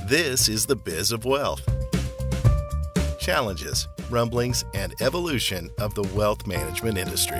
This is the Biz of Wealth. Challenges, rumblings, and evolution of the wealth management industry.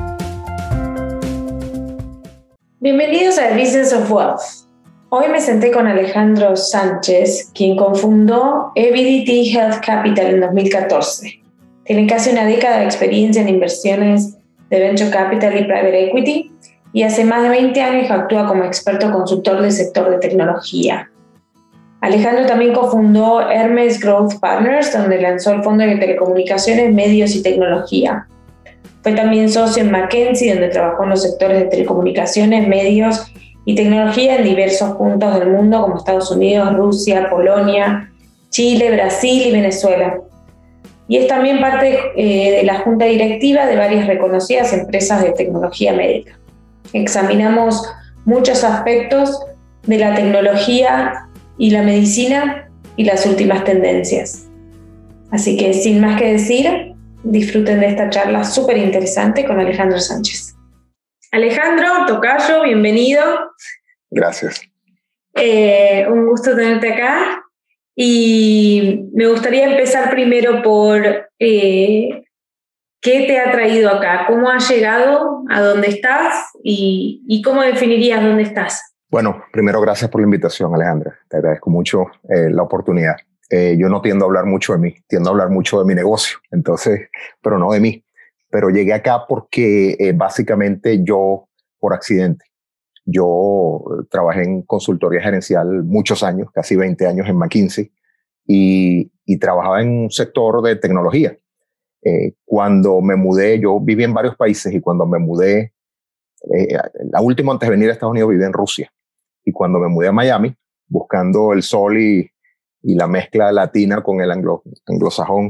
Bienvenidos al Business of Wealth. Hoy me senté con Alejandro Sánchez, quien cofundó Avidity Health Capital en 2014. Tiene casi una década de experiencia en inversiones de Venture Capital y Private Equity y hace más de 20 años actúa como experto consultor del sector de tecnología. Alejandro también cofundó Hermes Growth Partners, donde lanzó el fondo de telecomunicaciones, medios y tecnología. Fue también socio en McKinsey, donde trabajó en los sectores de telecomunicaciones, medios y tecnología en diversos puntos del mundo, como Estados Unidos, Rusia, Polonia, Chile, Brasil y Venezuela. Y es también parte de la junta directiva de varias reconocidas empresas de tecnología médica. Examinamos muchos aspectos de la tecnología y la medicina y las últimas tendencias. Así que sin más que decir, disfruten de esta charla súper interesante con Alejandro Sánchez. Alejandro, tocayo, bienvenido. Gracias. Un gusto tenerte acá. Y me gustaría empezar primero por ¿qué te ha traído acá? ¿Cómo has llegado a dónde estás? ¿Y cómo definirías dónde estás? Bueno, primero gracias por la invitación, Alejandra. Te agradezco mucho la oportunidad. Yo no tiendo a hablar mucho de mí, tiendo a hablar mucho de mi negocio, entonces, pero no de mí. Pero llegué acá porque básicamente yo, por accidente, yo trabajé en consultoría gerencial muchos años, casi 20 años en McKinsey, y trabajaba en un sector de tecnología. Cuando me mudé, yo viví en varios países y cuando me mudé, la última antes de venir a Estados Unidos viví en Rusia. Y cuando me mudé a Miami, buscando el sol y la mezcla latina con el anglosajón,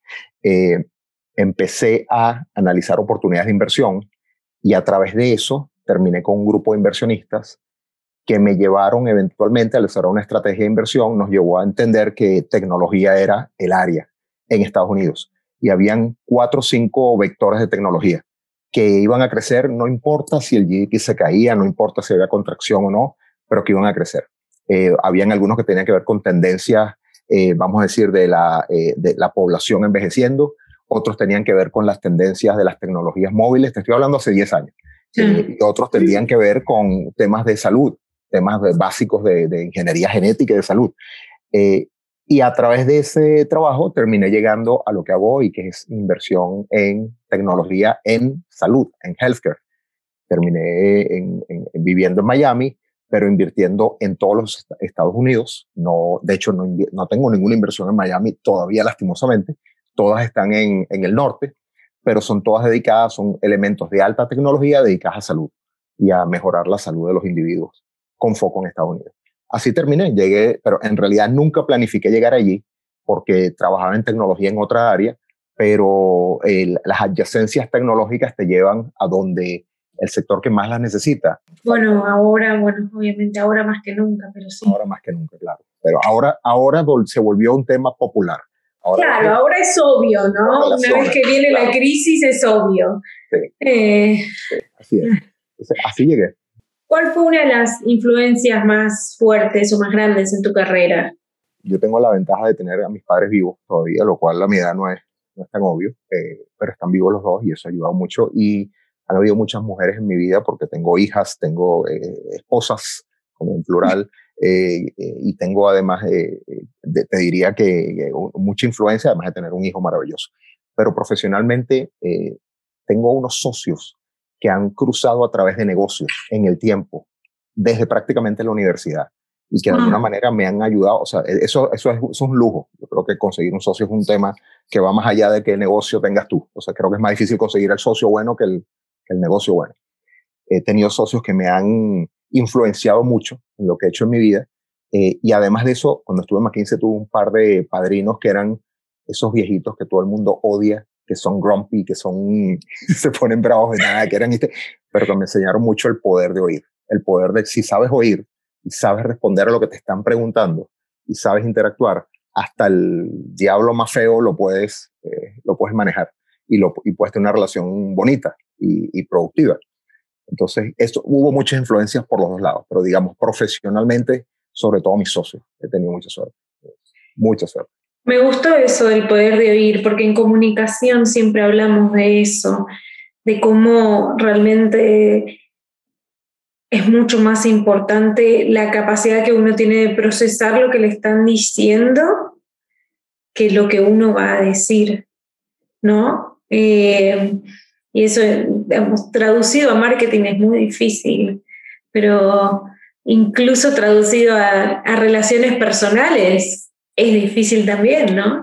empecé a analizar oportunidades de inversión y a través de eso terminé con un grupo de inversionistas que me llevaron eventualmente a desarrollar una estrategia de inversión, nos llevó a entender que tecnología era el área en Estados Unidos. Y habían 4 o 5 vectores de tecnología que iban a crecer, no importa si el GDP se caía, no importa si había contracción o no, pero que iban a crecer. Habían algunos que tenían que ver con tendencias, vamos a decir, de la población envejeciendo, otros tenían que ver con las tendencias de las tecnologías móviles, te estoy hablando hace 10 años, y otros tenían que ver con temas de salud, temas básicos de ingeniería genética y de salud. Y a través de ese trabajo terminé llegando a lo que hago hoy, que es inversión en tecnología en salud, en healthcare. Terminé viviendo en Miami, pero invirtiendo en todos los Estados Unidos. No, de hecho, no tengo ninguna inversión en Miami todavía, lastimosamente. Todas están en el norte, pero son todas dedicadas, son elementos de alta tecnología dedicadas a salud y a mejorar la salud de los individuos con foco en Estados Unidos. Así terminé, llegué, pero en realidad nunca planifiqué llegar allí porque trabajaba en tecnología en otra área, pero las adyacencias tecnológicas te llevan a donde el sector que más las necesita. Bueno, obviamente ahora más que nunca, pero sí. Ahora más que nunca, claro. Pero ahora se volvió un tema popular. Ahora es obvio, ¿no? Una vez que viene la crisis es obvio. Sí, así es. Entonces, así llegué. ¿Cuál fue una de las influencias más fuertes o más grandes en tu carrera? Yo tengo la ventaja de tener a mis padres vivos todavía, lo cual a mi edad no es tan obvio, pero están vivos los dos y eso ha ayudado mucho. Y han habido muchas mujeres en mi vida porque tengo hijas, tengo esposas, como en plural, y tengo además, te diría que mucha influencia, además de tener un hijo maravilloso. Pero profesionalmente tengo unos socios que han cruzado a través de negocios en el tiempo, desde prácticamente la universidad, y que de alguna manera me han ayudado. O sea, eso es un lujo. Yo creo que conseguir un socio es un tema que va más allá de qué negocio tengas tú. O sea, creo que es más difícil conseguir el socio bueno que el negocio bueno. He tenido socios que me han influenciado mucho en lo que he hecho en mi vida, y además de eso, cuando estuve en McKinsey tuve un par de padrinos que eran esos viejitos que todo el mundo odia, que son grumpy, que se ponen bravos de nada, pero que me enseñaron mucho el poder de oír, el poder de si sabes oír y sabes responder a lo que te están preguntando y sabes interactuar, hasta el diablo más feo lo puedes manejar y puedes tener una relación bonita y productiva. Entonces, hubo muchas influencias por los dos lados, pero digamos, profesionalmente sobre todo mis socios. He tenido mucha suerte. Me gustó eso del poder de oír, porque en comunicación siempre hablamos de eso, de cómo realmente es mucho más importante la capacidad que uno tiene de procesar lo que le están diciendo que lo que uno va a decir, ¿no? Y eso, digamos, traducido a marketing es muy difícil, pero incluso traducido a relaciones personales es difícil también, ¿no?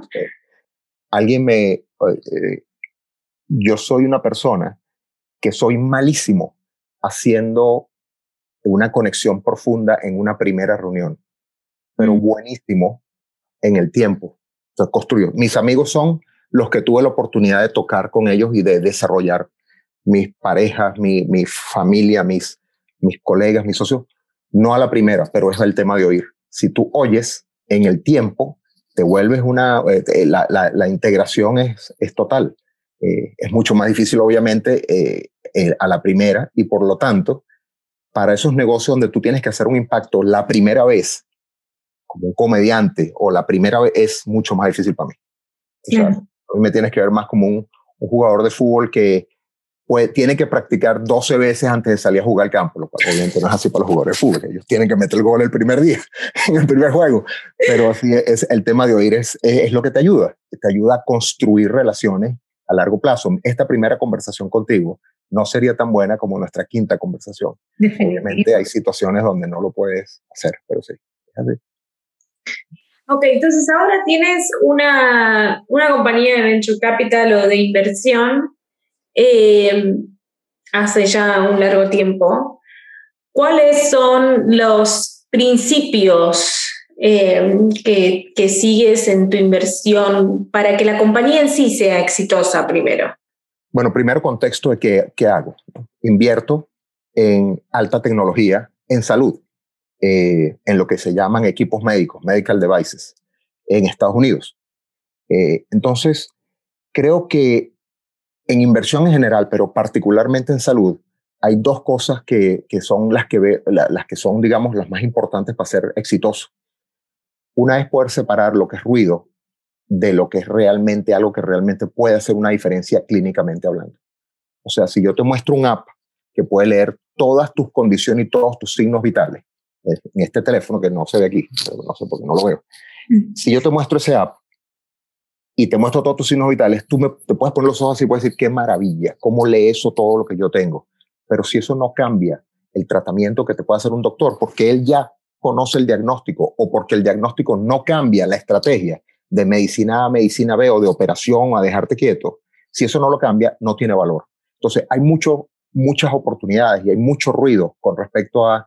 Yo soy una persona que soy malísimo haciendo una conexión profunda en una primera reunión, pero buenísimo en el tiempo. O sea, construyo. Mis amigos son los que tuve la oportunidad de tocar con ellos y de desarrollar. Mis parejas, mi familia, mis colegas, mis socios, no a la primera, pero es el tema de oír. Si tú oyes en el tiempo, te vuelves la integración es total. Es mucho más difícil, obviamente, a la primera, y por lo tanto, para esos negocios donde tú tienes que hacer un impacto la primera vez, como un comediante, o la primera vez, es mucho más difícil para mí. O sea, a mí me tienes que ver más como un jugador de fútbol que tiene que practicar 12 veces antes de salir a jugar al campo, lo cual obviamente no es así para los jugadores de fútbol. Ellos tienen que meter el gol el primer día, en el primer juego. Pero así es, el tema de oír es lo que te ayuda a construir relaciones a largo plazo. Esta primera conversación contigo no sería tan buena como nuestra quinta conversación. Obviamente hay situaciones donde no lo puedes hacer, pero sí, es así. Ok, entonces ahora tienes una compañía de venture capital o de inversión hace ya un largo tiempo. ¿Cuáles son los principios que sigues en tu inversión para que la compañía en sí sea exitosa primero? Bueno, primero contexto de qué hago. Invierto en alta tecnología, en salud, en lo que se llaman equipos médicos, medical devices, en Estados Unidos. Entonces, creo que en inversión en general, pero particularmente en salud, hay dos cosas que son las que son, digamos, las más importantes para ser exitoso. Una es poder separar lo que es ruido de lo que es realmente algo que realmente puede hacer una diferencia clínicamente hablando. O sea, si yo te muestro un app que puede leer todas tus condiciones y todos tus signos vitales, en este teléfono que no se ve aquí, no sé por qué no lo veo. Si yo te muestro ese app y te muestro todos tus signos vitales, te puedes poner los ojos así y puedes decir, qué maravilla, cómo lee eso todo lo que yo tengo. Pero si eso no cambia el tratamiento que te puede hacer un doctor, porque él ya conoce el diagnóstico, o porque el diagnóstico no cambia la estrategia de medicina A a medicina B, o de operación a dejarte quieto, si eso no lo cambia, no tiene valor. Entonces hay muchas oportunidades y hay mucho ruido con respecto a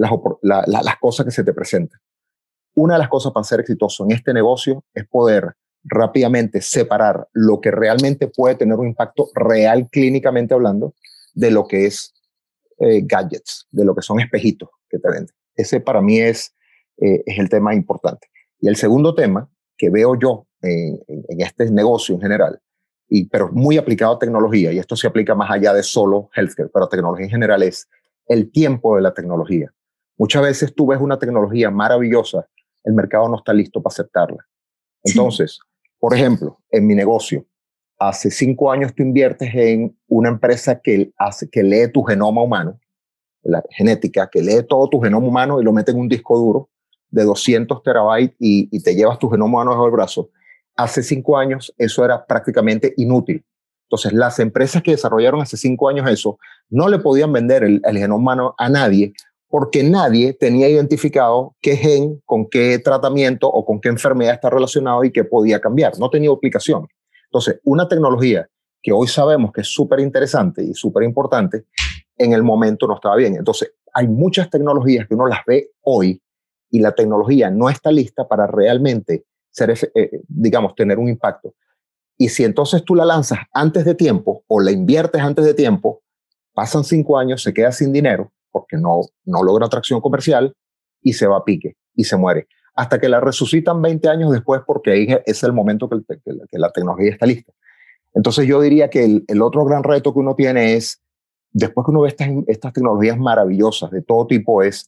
las cosas que se te presentan. Una de las cosas para ser exitoso en este negocio es poder rápidamente separar lo que realmente puede tener un impacto real clínicamente hablando de lo que es gadgets, de lo que son espejitos que te venden. Ese para mí es el tema importante. Y el segundo tema que veo yo en este negocio en general, pero muy aplicado a tecnología, y esto se aplica más allá de solo healthcare, pero tecnología en general, es el tiempo de la tecnología. Muchas veces tú ves una tecnología maravillosa, el mercado no está listo para aceptarla. Entonces, por ejemplo, en mi negocio, hace 5 años tú inviertes en una empresa que lee tu genoma humano, la genética, que lee todo tu genoma humano y lo mete en un disco duro de 200 terabytes y te llevas tu genoma humano bajo el brazo. Hace 5 años eso era prácticamente inútil. Entonces, las empresas que desarrollaron hace 5 años eso no le podían vender el genoma humano a nadie, porque nadie tenía identificado qué gen, con qué tratamiento o con qué enfermedad está relacionado y qué podía cambiar. No tenía aplicación. Entonces, una tecnología que hoy sabemos que es súper interesante y súper importante, en el momento no estaba bien. Entonces, hay muchas tecnologías que uno las ve hoy y la tecnología no está lista para realmente digamos, tener un impacto. Y si entonces tú la lanzas antes de tiempo o la inviertes antes de tiempo, pasan 5 años, se queda sin dinero porque no logra atracción comercial y se va a pique y se muere. Hasta que la resucitan 20 años después, porque ahí es el momento que la tecnología está lista. Entonces yo diría que el otro gran reto que uno tiene es, después que uno ve estas tecnologías maravillosas de todo tipo, es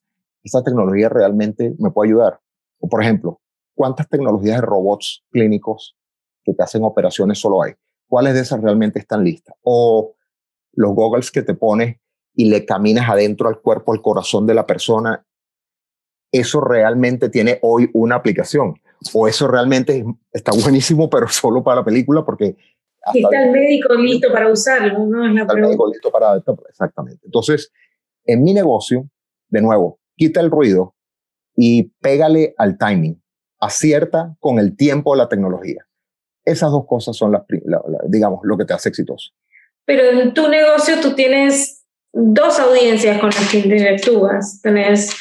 ¿esta tecnología realmente me puede ayudar? O, por ejemplo, ¿cuántas tecnologías de robots clínicos que te hacen operaciones solo hay? ¿Cuáles de esas realmente están listas? O los goggles que te pones y le caminas adentro al cuerpo, al corazón de la persona, ¿eso realmente tiene hoy una aplicación? O eso realmente está buenísimo, pero solo para la película, porque está el médico listo para usarlo, ¿no? Es la está el médico listo para esto. Exactamente. Entonces, en mi negocio, de nuevo, quita el ruido y pégale al timing. Acierta con el tiempo de la tecnología. Esas dos cosas son digamos, lo que te hace exitoso. Pero en tu negocio tú tienes dos audiencias con las que interactúas. Tenés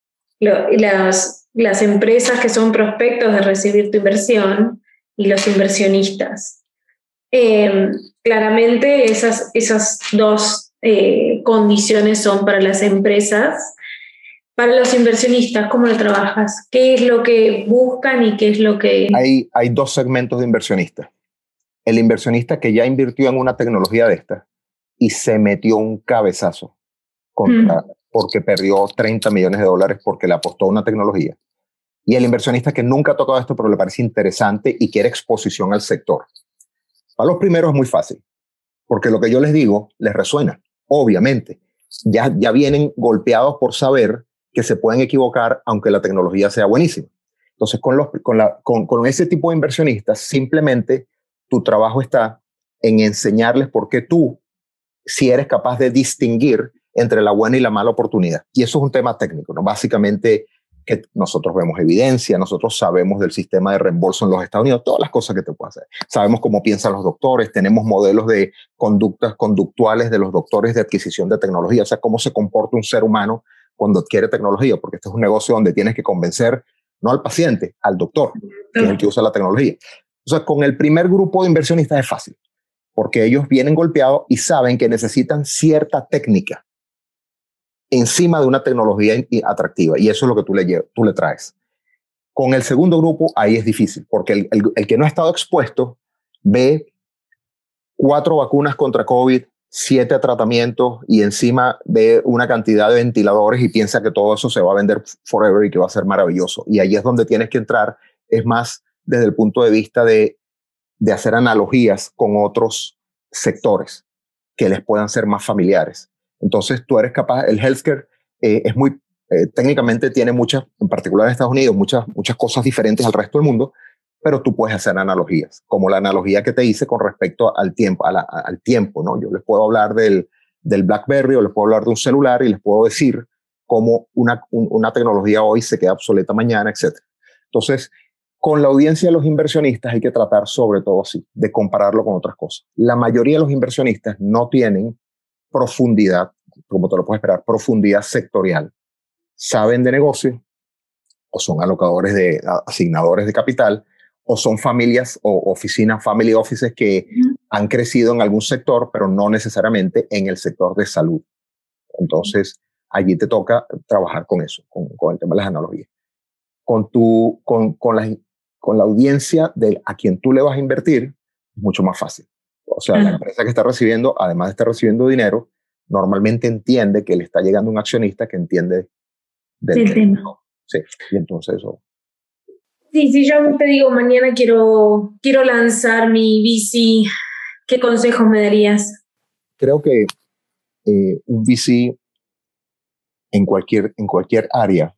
las empresas que son prospectos de recibir tu inversión y los inversionistas. Claramente esas dos condiciones son para las empresas. Para los inversionistas, ¿cómo lo trabajas? ¿Qué es lo que buscan y qué es lo que...? Hay dos segmentos de inversionistas. El inversionista que ya invirtió en una tecnología de esta y se metió un cabezazo porque perdió $30 millones porque le apostó a una tecnología. Y el inversionista que nunca ha tocado esto, pero le parece interesante y quiere exposición al sector. Para los primeros es muy fácil, porque lo que yo les digo les resuena. Obviamente, ya vienen golpeados por saber que se pueden equivocar aunque la tecnología sea buenísima. Entonces, con ese tipo de inversionistas, simplemente tu trabajo está en enseñarles por qué tú, si eres capaz de distinguir entre la buena y la mala oportunidad. Y eso es un tema técnico, ¿no? Básicamente, que nosotros vemos evidencia, nosotros sabemos del sistema de reembolso en los Estados Unidos, todas las cosas que te puedo hacer. Sabemos cómo piensan los doctores, tenemos modelos de conductas conductuales de los doctores de adquisición de tecnología, o sea, cómo se comporta un ser humano cuando adquiere tecnología, porque este es un negocio donde tienes que convencer no al paciente, al doctor, que es el que usa la tecnología. O sea, con el primer grupo de inversionistas es fácil, porque ellos vienen golpeados y saben que necesitan cierta técnica encima de una tecnología atractiva, y eso es lo que tú le traes. Con el segundo grupo, ahí es difícil, porque el que no ha estado expuesto ve 4 vacunas contra COVID, 7 tratamientos y encima ve una cantidad de ventiladores y piensa que todo eso se va a vender forever y que va a ser maravilloso. Y ahí es donde tienes que entrar, es más desde el punto de vista de hacer analogías con otros sectores que les puedan ser más familiares. Entonces tú eres capaz, el healthcare es muy, técnicamente tiene muchas, en particular en Estados Unidos, muchas cosas diferentes al resto del mundo, pero tú puedes hacer analogías, como la analogía que te hice con respecto al tiempo, al tiempo, ¿no? Yo les puedo hablar del BlackBerry o les puedo hablar de un celular y les puedo decir cómo una tecnología hoy se queda obsoleta mañana, etc. Entonces, con la audiencia de los inversionistas hay que tratar sobre todo así, de compararlo con otras cosas. La mayoría de los inversionistas no tienen profundidad, como te lo puedes esperar, profundidad sectorial. Saben de negocio, o son asignadores de capital, o son familias o oficinas, family offices que han crecido en algún sector, pero no necesariamente en el sector de salud. Entonces, allí te toca trabajar con eso, con el tema de las analogías. Con la audiencia a quien tú le vas a invertir, es mucho más fácil. O sea, la empresa que está recibiendo, además de estar recibiendo dinero, normalmente entiende que le está llegando un accionista que entiende del tema. Sí, y entonces eso. Sí, si yo te digo, mañana quiero lanzar mi VC, ¿qué consejos me darías? Creo que un VC en cualquier área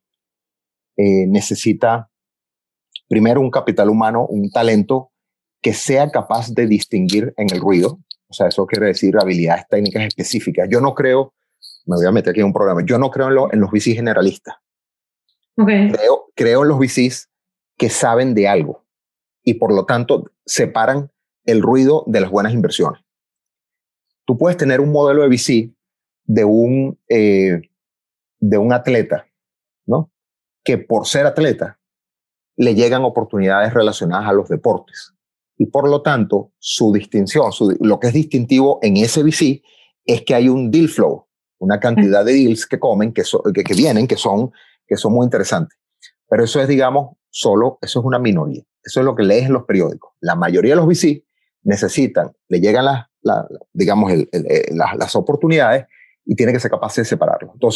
necesita primero un capital humano, un talento que sea capaz de distinguir en el ruido. O sea, eso quiere decir habilidades técnicas específicas. Yo no creo, me voy a meter aquí en un programa, yo no creo en los VCs generalistas. Okay. Creo en los VCs que saben de algo y por lo tanto separan el ruido de las buenas inversiones. Tú puedes tener un modelo de VC de un atleta, ¿no? Que por ser atleta le llegan oportunidades relacionadas a los deportes. Y por lo tanto, su distinción, lo que es distintivo en ese VC es que hay un deal flow, una cantidad de deals que vienen, que son muy interesantes. Pero eso es, digamos, eso es una minoría. Eso es lo que lees en los periódicos. La mayoría de los VC le llegan las oportunidades y tienen que ser capaces de separarlos. Entonces,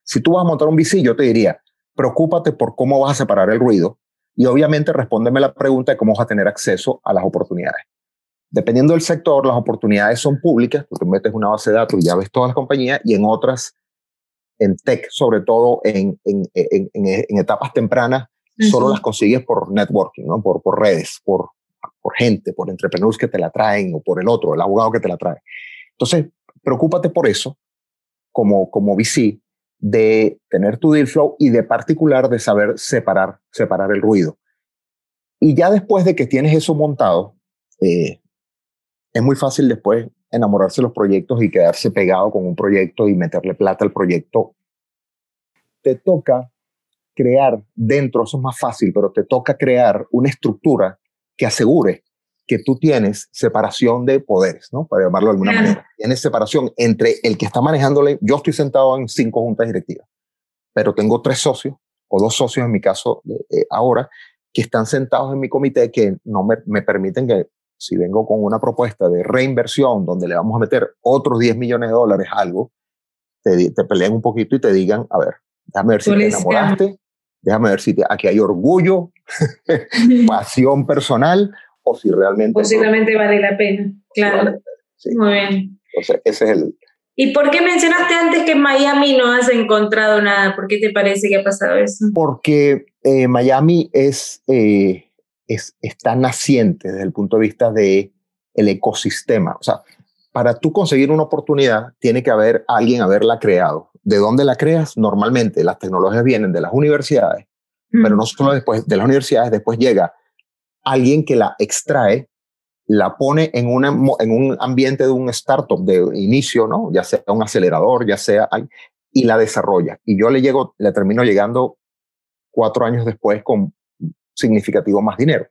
Si tú vas a montar un VC, yo te diría, preocúpate por cómo vas a separar el ruido y obviamente respóndeme la pregunta de cómo vas a tener acceso a las oportunidades. Dependiendo del sector, las oportunidades son públicas, tú te metes una base de datos y ya ves todas las compañías, y en otras, en tech, sobre todo en etapas tempranas, solo las consigues por networking, ¿no? por redes, por gente, por entrepreneurs que te la traen, o por el otro, el abogado que te la trae. Entonces, preocúpate por eso como VC, de tener tu deal flow y de particular de saber separar el ruido. Y ya después de que tienes eso montado, es muy fácil después enamorarse de los proyectos y quedarse pegado con un proyecto y meterle plata al proyecto. Te toca crear dentro, eso es más fácil, pero te toca crear una estructura que asegure que tú tienes separación de poderes, ¿no? Para llamarlo de alguna manera. Tienes separación entre el que está manejándole. Yo estoy sentado en 5 juntas directivas, pero tengo 3 socios, o 2 socios en mi caso ahora, que están sentados en mi comité, que no me permiten que, si vengo con una propuesta de reinversión donde le vamos a meter otros $10 millones a algo, te peleen un poquito y te digan, a ver, déjame ver si te enamoraste, déjame ver si aquí hay orgullo, pasión personal, o si realmente... Posiblemente vale la pena, claro. Vale, sí. Muy bien. Entonces, ese es el... ¿Y por qué mencionaste antes que en Miami no has encontrado nada? ¿Por qué te parece que ha pasado eso? Porque Miami está naciente desde el punto de vista del ecosistema. O sea, para tú conseguir una oportunidad, tiene que haber alguien haberla creado. ¿De dónde la creas? Normalmente las tecnologías vienen de las universidades, pero no solo después de las universidades, después llega alguien que la extrae, la pone en un ambiente de un startup de inicio, ¿no? Ya sea un acelerador, ya sea, y la desarrolla. Y yo le termino llegando 4 años después con significativo más dinero.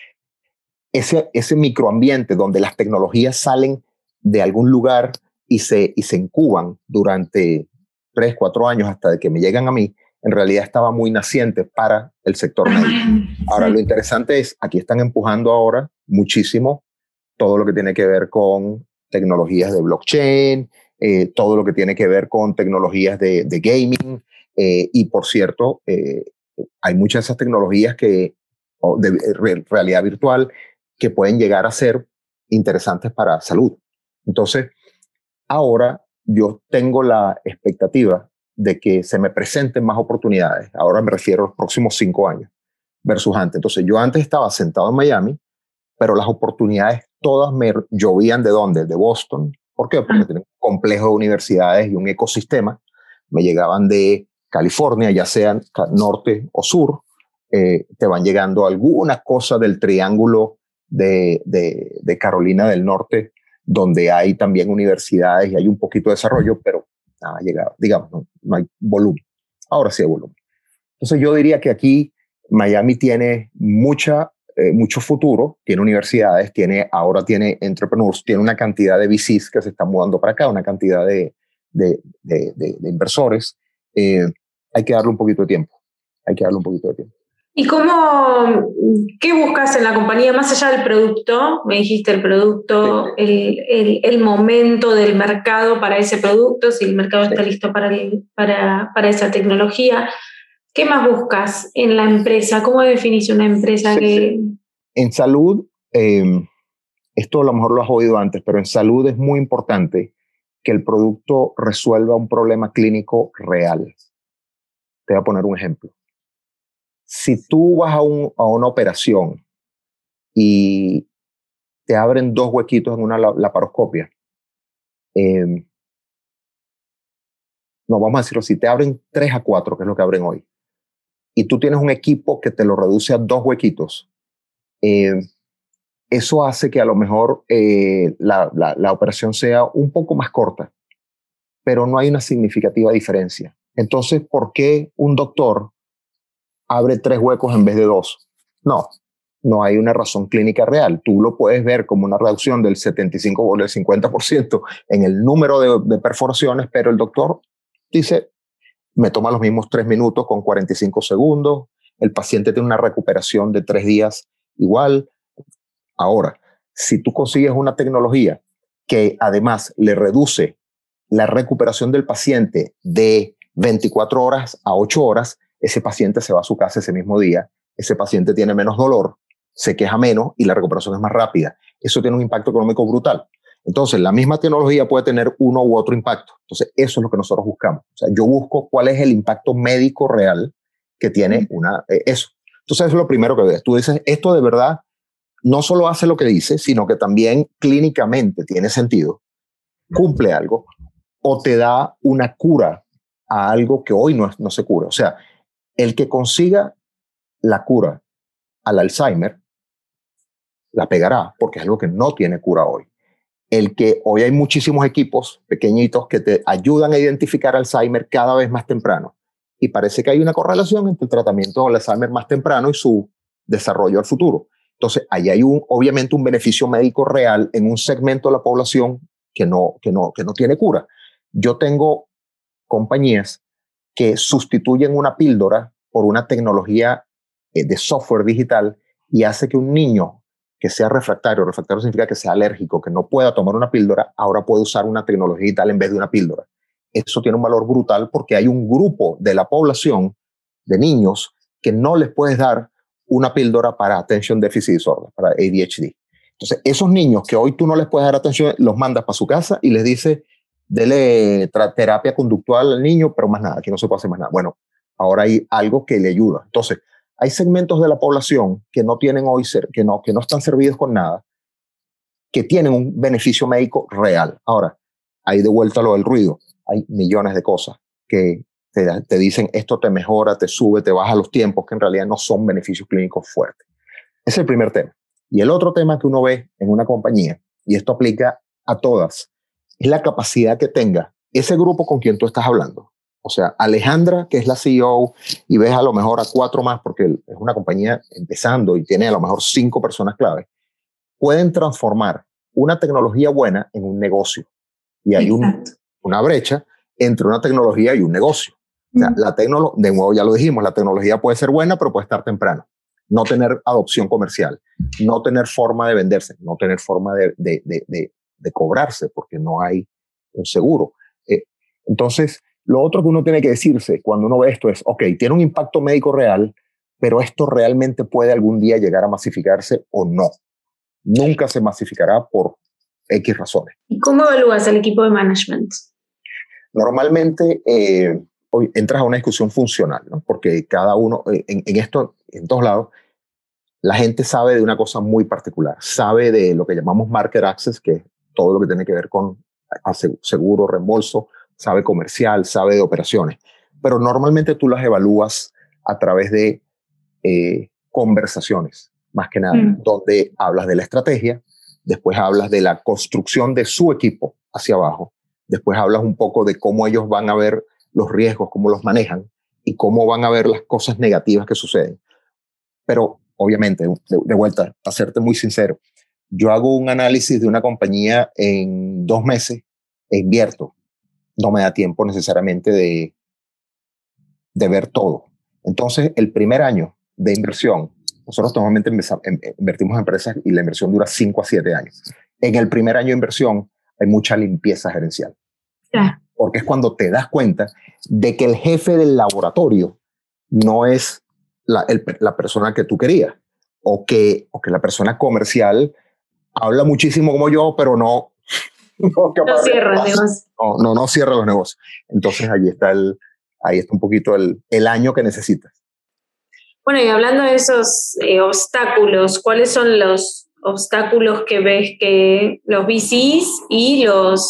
Ese microambiente donde las tecnologías salen de algún lugar y se incuban durante 3, 4 años hasta que me llegan a mí, en realidad estaba muy naciente para el sector médico. Ahora, lo interesante es, aquí están empujando ahora muchísimo todo lo que tiene que ver con tecnologías de blockchain, todo lo que tiene que ver con tecnologías de gaming, y por cierto, hay muchas de esas tecnologías de realidad virtual que pueden llegar a ser interesantes para salud. Entonces, ahora yo tengo la expectativa de que se me presenten más oportunidades. Ahora me refiero a los próximos 5 años versus antes. Entonces, yo antes estaba sentado en Miami, pero las oportunidades todas me llovían ¿de dónde? De Boston. ¿Por qué? Porque tienen un complejo de universidades y un ecosistema. Me llegaban de California, ya sean norte o sur. Te van llegando algunas cosas del triángulo de Carolina del Norte, donde hay también universidades y hay un poquito de desarrollo, pero nada, llegado, digamos, no hay volumen. Ahora sí hay volumen. Entonces yo diría que aquí Miami tiene mucho futuro, tiene universidades, ahora tiene entrepreneurs, tiene una cantidad de VCs que se están mudando para acá, una cantidad de inversores. Hay que darle un poquito de tiempo. ¿Y qué buscas en la compañía, más allá del producto? Me dijiste el producto, sí. el momento del mercado para ese producto, si el mercado está listo para esa tecnología. ¿Qué más buscas en la empresa? ¿Cómo definís una empresa que...? En salud, esto a lo mejor lo has oído antes, pero en salud es muy importante que el producto resuelva un problema clínico real. Te voy a poner un ejemplo. Si tú vas a una operación y te abren 2 huequitos en una laparoscopia, no, vamos a decirlo así, te abren 3 a 4, que es lo que abren hoy, y tú tienes un equipo que te lo reduce a 2 huequitos, eso hace que a lo mejor la operación sea un poco más corta, pero no hay una significativa diferencia. Entonces, ¿por qué un doctor abre 3 huecos en vez de 2? No hay una razón clínica real. Tú lo puedes ver como una reducción del 75 o del 50% en el número de perforaciones, pero el doctor dice, me toma los mismos 3 minutos con 45 segundos, el paciente tiene una recuperación de 3 días igual. Ahora, si tú consigues una tecnología que además le reduce la recuperación del paciente de 24 horas a 8 horas, ese paciente se va a su casa ese mismo día, ese paciente tiene menos dolor, se queja menos y la recuperación es más rápida. Eso tiene un impacto económico brutal. Entonces, la misma tecnología puede tener uno u otro impacto. Entonces, eso es lo que nosotros buscamos. O sea, yo busco cuál es el impacto médico real que tiene eso. Entonces, eso es lo primero que ves. Tú dices, esto de verdad no solo hace lo que dice, sino que también clínicamente tiene sentido, cumple algo o te da una cura a algo que hoy no se cura. O sea, el que consiga la cura al Alzheimer la pegará porque es algo que no tiene cura hoy. El que hoy hay muchísimos equipos pequeñitos que te ayudan a identificar Alzheimer cada vez más temprano. Y parece que hay una correlación entre el tratamiento del Alzheimer más temprano y su desarrollo al futuro. Entonces, ahí hay obviamente un beneficio médico real en un segmento de la población que no tiene cura. Yo tengo compañías que sustituyen una píldora por una tecnología de software digital y hace que un niño que sea refractario significa que sea alérgico, que no pueda tomar una píldora, ahora puede usar una tecnología digital en vez de una píldora. Eso tiene un valor brutal porque hay un grupo de la población de niños que no les puedes dar una píldora para Attention Deficit Disorder, para ADHD. Entonces, esos niños que hoy tú no les puedes dar atención, los mandas para su casa y les dices, dele terapia conductual al niño, pero más nada, aquí no se puede hacer más nada. Bueno, ahora hay algo que le ayuda. Entonces, hay segmentos de la población que no tienen hoy, que no están servidos con nada, que tienen un beneficio médico real. Ahora, hay de vuelta lo del ruido. Hay millones de cosas que te dicen esto te mejora, te sube, te baja los tiempos, que en realidad no son beneficios clínicos fuertes. Ese es el primer tema. Y el otro tema que uno ve en una compañía, y esto aplica a todas, es la capacidad que tenga ese grupo con quien tú estás hablando. O sea, Alejandra, que es la CEO, y ves a lo mejor a 4 más, porque es una compañía empezando y tiene a lo mejor 5 personas clave, pueden transformar una tecnología buena en un negocio. Y hay una brecha entre una tecnología y un negocio. O sea, de nuevo ya lo dijimos, la tecnología puede ser buena, pero puede estar temprano. No tener adopción comercial, no tener forma de venderse, no tener forma de cobrarse, porque no hay un seguro. Entonces, lo otro que uno tiene que decirse cuando uno ve esto es, ok, tiene un impacto médico real, pero esto realmente puede algún día llegar a masificarse o no. Nunca se masificará por X razones. ¿Y cómo evalúas el equipo de management? Normalmente hoy entras a una discusión funcional, ¿no? Porque cada uno, en esto, en todos lados, la gente sabe de una cosa muy particular. Sabe de lo que llamamos market access, que es todo lo que tiene que ver con seguro, reembolso, sabe comercial, sabe de operaciones. Pero normalmente tú las evalúas a través de conversaciones, más que nada, donde hablas de la estrategia, después hablas de la construcción de su equipo hacia abajo, después hablas un poco de cómo ellos van a ver los riesgos, cómo los manejan y cómo van a ver las cosas negativas que suceden. Pero obviamente, de vuelta, a serte muy sincero, yo hago un análisis de una compañía en 2 meses e invierto. No me da tiempo necesariamente de ver todo. Entonces, el primer año de inversión, nosotros normalmente invertimos en empresas y la inversión dura 5 a 7 años. En el primer año de inversión hay mucha limpieza gerencial. Porque es cuando te das cuenta de que el jefe del laboratorio no es la persona que tú querías, o que la persona comercial habla muchísimo como yo, pero no cierra el negocio. No cierra los negocios. Entonces ahí está un poquito el año que necesitas. Bueno, y hablando de esos obstáculos, ¿cuáles son los obstáculos que ves que los VCs y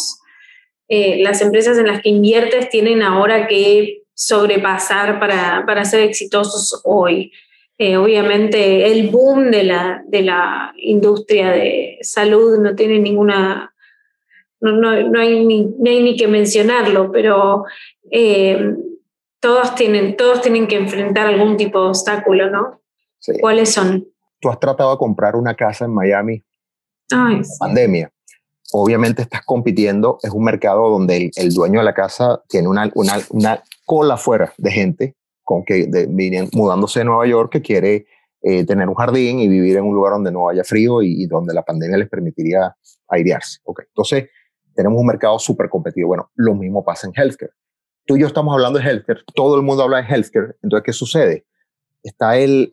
las empresas en las que inviertes tienen ahora que sobrepasar para ser exitosos hoy? Obviamente el boom de la industria de salud no tiene ninguna, no hay ni que mencionarlo, pero todos tienen que enfrentar algún tipo de obstáculo, ¿no? Sí. ¿Cuáles son? Tú has tratado de comprar una casa en Miami en pandemia. Obviamente estás compitiendo, es un mercado donde el dueño de la casa tiene una cola fuera de gente vienen mudándose de Nueva York que quiere tener un jardín y vivir en un lugar donde no haya frío y donde la pandemia les permitiría airearse. Okay. Entonces, tenemos un mercado súper competitivo. Bueno, lo mismo pasa en healthcare. tú y yo estamos hablando de healthcare, todo el mundo habla de healthcare, entonces, ¿qué sucede? Está el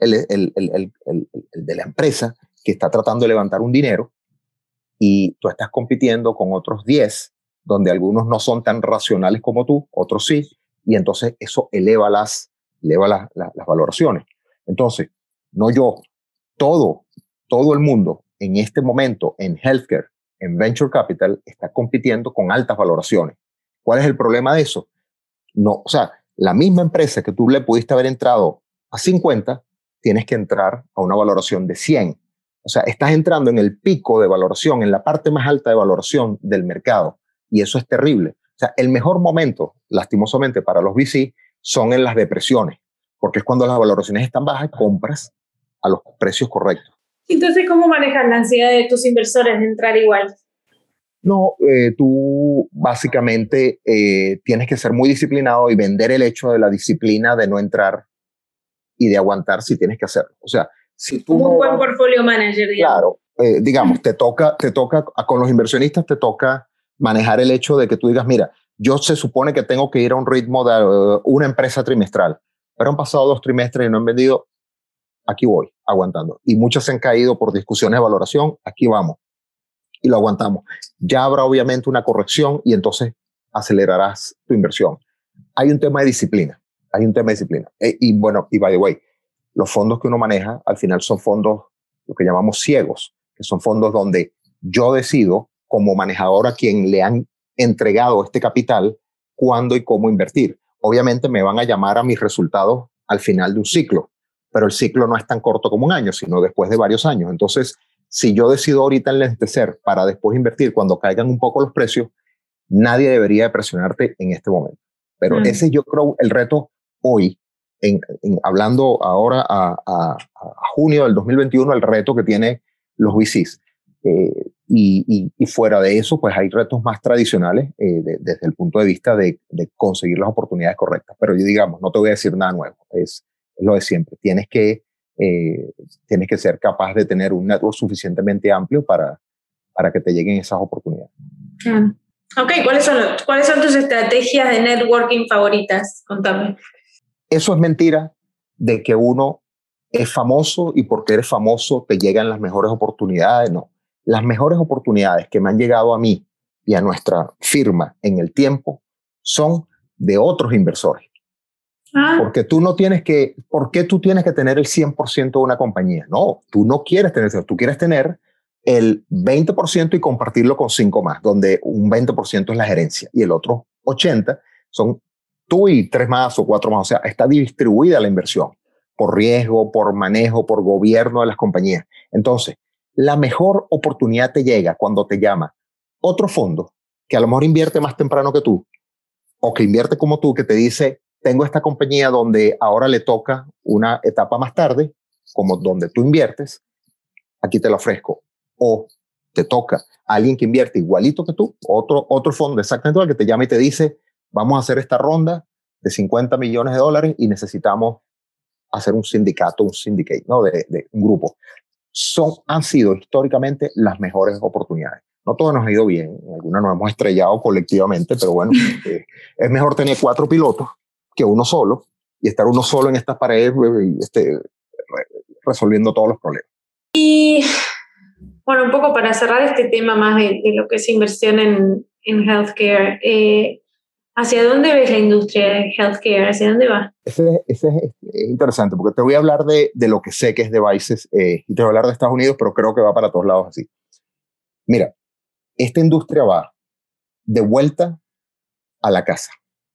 de la empresa que está tratando de levantar un dinero y tú estás compitiendo con otros 10, donde algunos no son tan racionales como tú, otros sí, y entonces eso eleva las valoraciones. Entonces, no yo, todo el mundo en este momento en healthcare, en venture capital, está compitiendo con altas valoraciones. ¿Cuál es el problema de eso? No, o sea, la misma empresa que tú le pudiste haber entrado a 50, tienes que entrar a una valoración de 100. O sea, estás entrando en el pico de valoración, en la parte más alta de valoración del mercado. Y eso es terrible. O sea, el mejor momento, lastimosamente, para los VC son en las depresiones, porque es cuando las valoraciones están bajas y compras a los precios correctos. Entonces, ¿cómo manejas la ansiedad de tus inversores de entrar igual? No, tú básicamente tienes que ser muy disciplinado y vender el hecho de la disciplina de no entrar y de aguantar si tienes que hacerlo. O sea, si tú como un buen portfolio manager, digamos. Claro, digamos, te toca, con los inversionistas te toca manejar el hecho de que tú digas, mira, yo se supone que tengo que ir a un ritmo de una empresa trimestral, pero han pasado 2 trimestres y no han vendido, aquí voy, aguantando. Y muchos se han caído por discusiones de valoración, aquí vamos. Y lo aguantamos. Ya habrá obviamente una corrección y entonces acelerarás tu inversión. Hay un tema de disciplina, y bueno, y by the way, los fondos que uno maneja al final son fondos, lo que llamamos ciegos, que son fondos donde yo decido como manejador a quien le han entregado este capital, cuándo y cómo invertir. Obviamente me van a llamar a mis resultados al final de un ciclo, pero el ciclo no es tan corto como un año, sino después de varios años. Entonces, si yo decido ahorita enlentecer para después invertir cuando caigan un poco los precios, nadie debería presionarte en este momento. Pero ese yo creo el reto hoy, hablando ahora a junio del 2021, el reto que tiene los VCs. Y fuera de eso, pues hay retos más tradicionales desde el punto de vista de conseguir las oportunidades correctas. Pero yo, digamos, no te voy a decir nada nuevo, es lo de siempre. Tienes que ser capaz de tener un network suficientemente amplio para que te lleguen esas oportunidades. Ok, ¿cuáles son tus estrategias de networking favoritas? Contame. Eso es mentira de que uno es famoso y porque eres famoso te llegan las mejores oportunidades. No, las mejores oportunidades que me han llegado a mí y a nuestra firma en el tiempo son de otros inversores. Porque tú no tienes que, ¿por qué tú tienes que tener el 100% de una compañía? No, tú no quieres tener eso, tú quieres tener el 20% y compartirlo con 5 más, donde un 20% es la gerencia y el otro 80% son tú y 3 más o 4 más. O sea, está distribuida la inversión por riesgo, por manejo, por gobierno de las compañías. Entonces, la mejor oportunidad te llega cuando te llama otro fondo que a lo mejor invierte más temprano que tú o que invierte como tú, que te dice, tengo esta compañía donde ahora le toca una etapa más tarde, como donde tú inviertes, aquí te la ofrezco. O te toca a alguien que invierte igualito que tú, otro fondo exactamente igual que te llama y te dice, vamos a hacer esta ronda de $50 millones y necesitamos hacer un syndicate, ¿no? de un grupo. Han sido históricamente las mejores oportunidades. No todos nos ha ido bien, algunas nos hemos estrellado colectivamente, pero bueno, es mejor tener 4 pilotos que uno solo y estar uno solo en estas paredes resolviendo todos los problemas. Y bueno, un poco para cerrar este tema más de lo que es inversión en healthcare, ¿hacia dónde ves la industria de healthcare? ¿Hacia dónde va? Ese es interesante, porque te voy a hablar de lo que sé que es devices y te voy a hablar de Estados Unidos, pero creo que va para todos lados así. Mira, esta industria va de vuelta a la casa,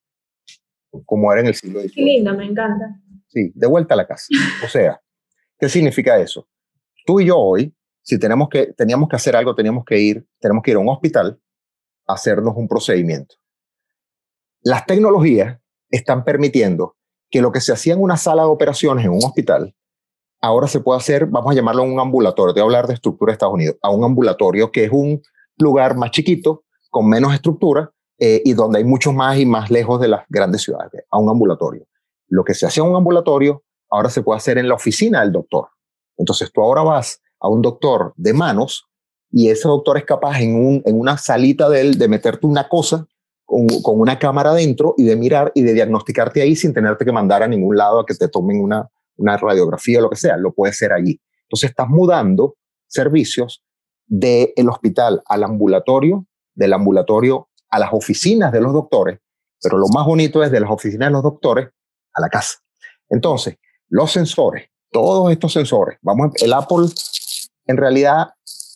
como era en el siglo XIX. Qué lindo, me encanta. Sí, de vuelta a la casa. O sea, ¿qué significa eso? Tú y yo hoy, si teníamos que hacer algo, tenemos que ir a un hospital a hacernos un procedimiento. Las tecnologías están permitiendo que lo que se hacía en una sala de operaciones en un hospital, ahora se puede hacer, vamos a llamarlo un ambulatorio, te voy a hablar de estructura de Estados Unidos, a un ambulatorio que es un lugar más chiquito, con menos estructura y donde hay mucho más y más lejos de las grandes ciudades, a un ambulatorio. Lo que se hacía en un ambulatorio, ahora se puede hacer en la oficina del doctor. Entonces tú ahora vas a un doctor de manos y ese doctor es capaz en una salita de él de meterte una cosa con una cámara dentro y de mirar y de diagnosticarte ahí sin tenerte que mandar a ningún lado a que te tomen una radiografía o lo que sea, lo puedes hacer allí. Entonces estás mudando servicios del hospital al ambulatorio, del ambulatorio a las oficinas de los doctores, pero lo más bonito es de las oficinas de los doctores a la casa. Entonces, los sensores, todos estos sensores, el Apple, en realidad,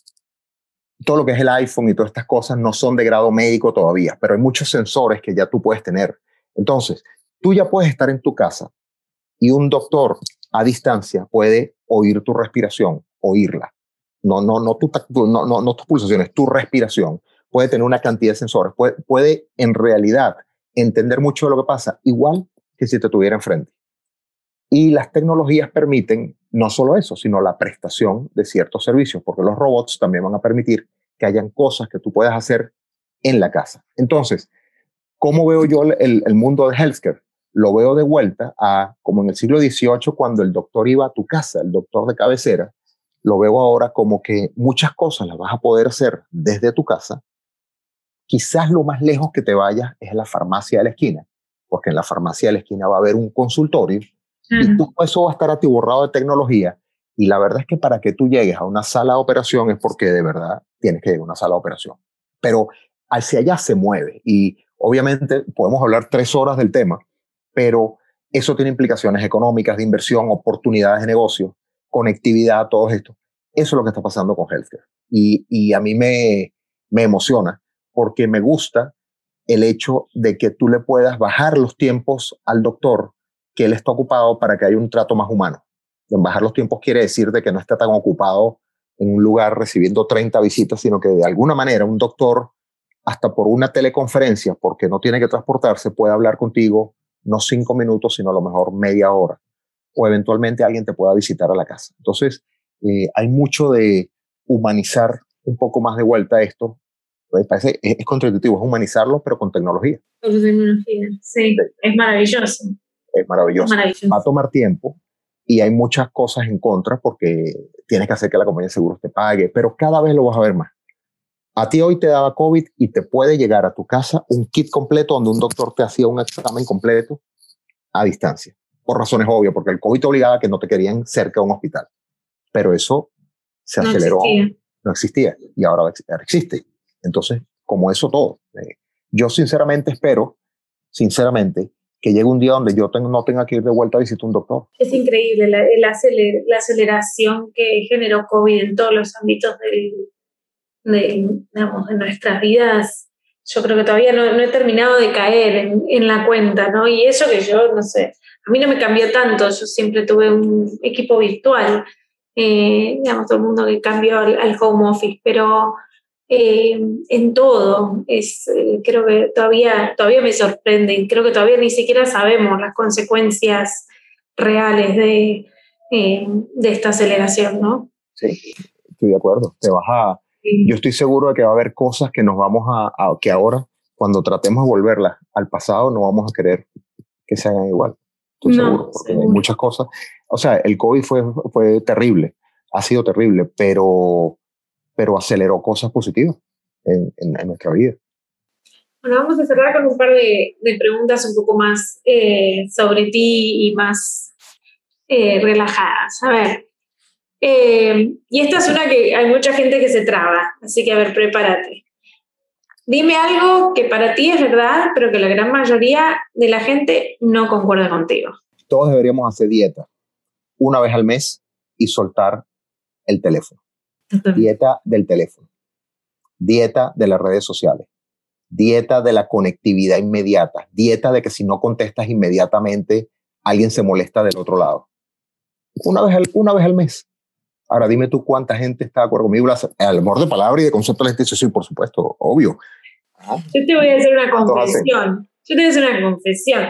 todo lo que es el iPhone y todas estas cosas no son de grado médico todavía, pero hay muchos sensores que ya tú puedes tener. Entonces, tú ya puedes estar en tu casa y un doctor a distancia puede oír tu respiración, oírla. No tus pulsaciones, tu respiración. Puede tener una cantidad de sensores, puede en realidad entender mucho de lo que pasa, igual que si te tuviera enfrente. Y las tecnologías permiten no solo eso, sino la prestación de ciertos servicios, porque los robots también van a permitir que hayan cosas que tú puedas hacer en la casa. Entonces, ¿cómo veo yo el mundo de healthcare? Lo veo de vuelta a como en el siglo XVIII, cuando el doctor iba a tu casa, el doctor de cabecera. Lo veo ahora como que muchas cosas las vas a poder hacer desde tu casa. Quizás lo más lejos que te vayas es la farmacia de la esquina, porque en la farmacia de la esquina va a haber un consultorio y todo eso va a estar atiborrado de tecnología. Y la verdad es que para que tú llegues a una sala de operación es porque de verdad tienes que llegar a una sala de operación. Pero hacia allá se mueve y obviamente podemos hablar 3 horas del tema, pero eso tiene implicaciones económicas, de inversión, oportunidades de negocio, conectividad, todo esto. Eso es lo que está pasando con healthcare. Y a mí me emociona porque me gusta el hecho de que tú le puedas bajar los tiempos al doctor, que él está ocupado, para que haya un trato más humano. Bajar los tiempos quiere decir de que no está tan ocupado en un lugar recibiendo 30 visitas, sino que de alguna manera un doctor, hasta por una teleconferencia, porque no tiene que transportarse, puede hablar contigo no 5 minutos, sino a lo mejor media hora, o eventualmente alguien te pueda visitar a la casa. Entonces, hay mucho de humanizar un poco más de vuelta a esto. Parece, es contraintuitivo, es humanizarlo, pero con tecnología. Con tecnología, sí, es maravilloso. Es maravilloso. Va a tomar tiempo y hay muchas cosas en contra porque tienes que hacer que la compañía de seguros te pague, pero cada vez lo vas a ver más. A ti hoy te daba COVID y te puede llegar a tu casa un kit completo donde un doctor te hacía un examen completo a distancia, por razones obvias, porque el COVID te obligaba a que no te querían cerca de un hospital. Pero eso se aceleró, no existía y ahora existe. Entonces, como eso todo, yo sinceramente espero, que llegue un día donde yo no tenga que ir de vuelta a visitar un doctor. Es increíble la aceleración que generó COVID en todos los ámbitos de nuestras vidas. Yo creo que todavía no he terminado de caer en la cuenta, ¿no? Y eso que yo, no sé, a mí no me cambió tanto, yo siempre tuve un equipo virtual, todo el mundo que cambió al home office, pero en todo, creo que todavía me sorprende y creo que todavía ni siquiera sabemos las consecuencias reales de esta aceleración, ¿no? Sí, estoy de acuerdo. Yo estoy seguro de que va a haber cosas que nos vamos que ahora, cuando tratemos de volverlas al pasado, no vamos a querer que se hagan igual. Estoy seguro, porque hay muchas cosas. O sea, el COVID fue terrible, ha sido terrible, pero aceleró cosas positivas en nuestra vida. Bueno, vamos a cerrar con un par de preguntas un poco más sobre ti y más relajadas. A ver, y esta es una que hay mucha gente que se traba, así que a ver, prepárate. Dime algo que para ti es verdad, pero que la gran mayoría de la gente no concuerda contigo. Todos deberíamos hacer dieta una vez al mes y soltar el teléfono. Dieta del teléfono, dieta de las redes sociales, dieta de la conectividad inmediata, dieta de que si no contestas inmediatamente alguien se molesta del otro lado. Una vez al mes. Ahora dime tú cuánta gente está de acuerdo conmigo. Al amor de palabra y de concepto les dice sí, por supuesto, obvio. Yo te voy a hacer una confesión.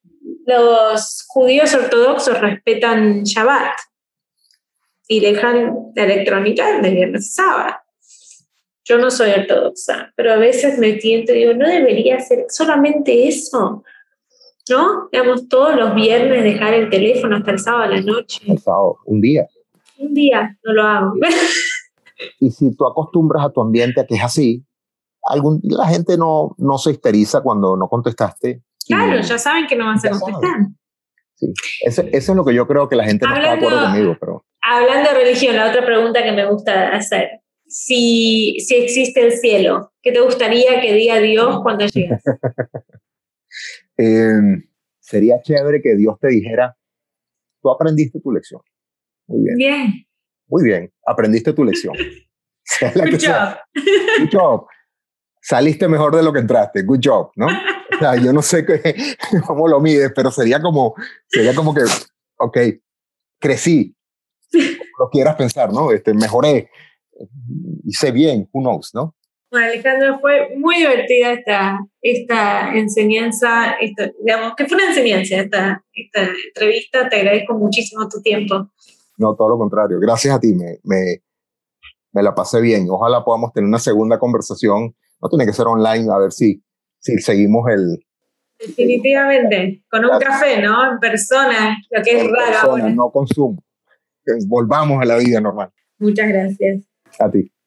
Los judíos ortodoxos respetan Shabbat y dejan la electrónica de viernes a sábado. Yo no soy ortodoxa, pero a veces me tiento y digo, no debería ser solamente eso, ¿no? Digamos, todos los viernes dejar el teléfono hasta el sábado a la noche. El sábado, un día. Un día no lo hago. Y si tú acostumbras a tu ambiente a que es así, la gente no se histeriza cuando no contestaste. Claro, ya saben que no vas a contestar. Sí. Eso es lo que yo creo que la gente no está de acuerdo conmigo. Pero... Hablando de religión, la otra pregunta que me gusta hacer. Si existe el cielo, ¿qué te gustaría que diga Dios cuando llegas? Sería chévere que Dios te dijera, tú aprendiste tu lección. Muy bien. Bien. Muy bien, aprendiste tu lección. Good job. Good job. Saliste mejor de lo que entraste. Good job, ¿no? O sea, yo no sé cómo lo mides, pero sería como que, ok, crecí, como lo quieras pensar, ¿no? Mejoré, hice bien, who knows, ¿no? Bueno, Alejandro, fue muy divertida esta enseñanza, digamos, que fue una enseñanza esta entrevista. Te agradezco muchísimo tu tiempo. No, todo lo contrario. Gracias a ti, me la pasé bien. Ojalá podamos tener una segunda conversación. No tiene que ser online, a ver si seguimos Definitivamente, con un café, ¿no? En persona, lo que es raro ahora. No con Zoom. Volvamos a la vida normal. Muchas gracias. A ti.